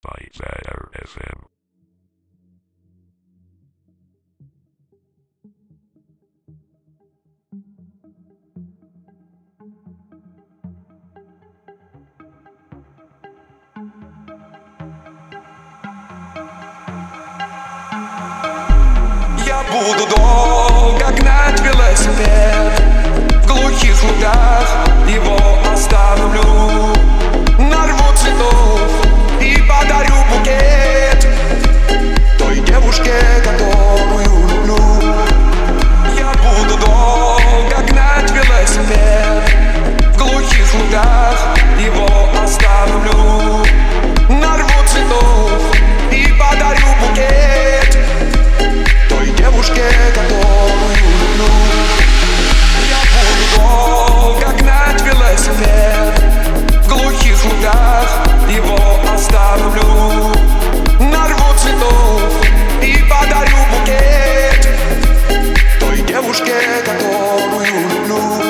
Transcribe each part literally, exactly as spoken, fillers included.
by Zaire эф эм. Я буду долго гнать велосипед в глухих лугах, его остановлю. Нарву цветов и подарю букет той девушке, которую люблю. Я буду долго гнать велосипед в глухих лугах, его остановлю. Нарву цветов и подарю букет той девушке, которую люблю. Я буду долго гнать велосипед в глухих лугах, его остановлю. Нарву цветов и подарю букет той девушке, которую люблю.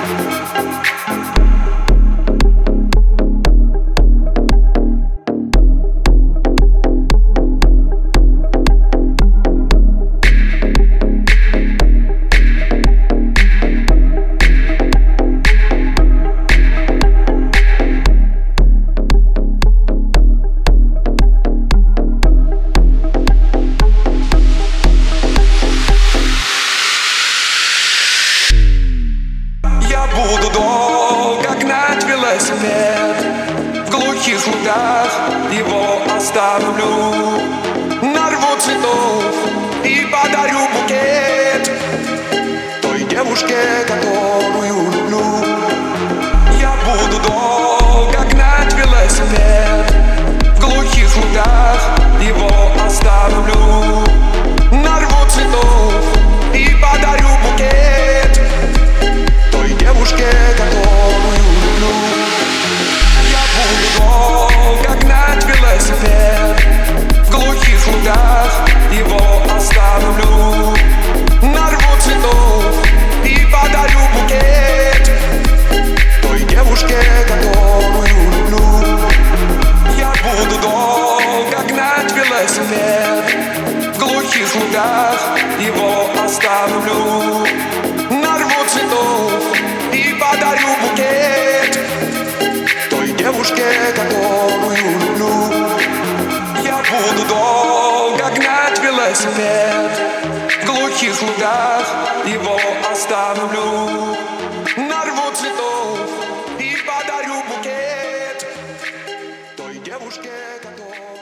Я буду долго гнать велосипед в глухих лугах, его остановлю. Нарву цветов и подарю букет той девушке, которую люблю. Я буду долго гнать велосипед в глухих лугах, его остановлю. Нарву цветов и подарю букет той девушке, которую люблю. Я буду долго гнать велосипед в глухих лугах, его остановлю. Нарву цветов и подарю букет той девушке, которую люблю. Я буду долго гнать велосипед в глухих лугах, его остановлю. Нарву цветов и подарю букет той девушке, которую люблю. Я буду долго гнать велосипед в глухих лугах, его остановлю. Нарву цветов и подарю букет той девушке, которую